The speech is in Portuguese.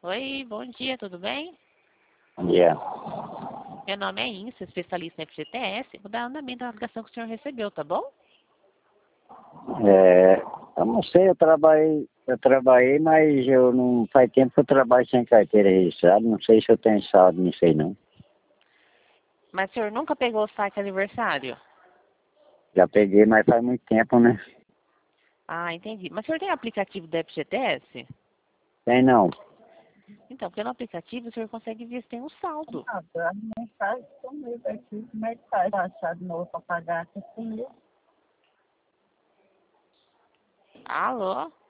Oi, bom dia, tudo bem? Bom dia. Meu nome é Insa, especialista em FGTS. Vou dar andamento à ligação que o senhor recebeu, tá bom? Eu não sei, eu trabalhei, mas eu não faz tempo que eu trabalho sem carteira registrada, não sei se eu tenho saldo nisso aí não. Mas o senhor nunca pegou o saque aniversário? Já peguei, mas faz muito tempo, né? Ah, entendi. Mas o senhor tem aplicativo do FGTS? Tem não. Então, pelo aplicativo o senhor consegue ver se tem um saldo. As mensagens comigo aqui, como é que faz pra achar de novo para pagar? Que tem Alô?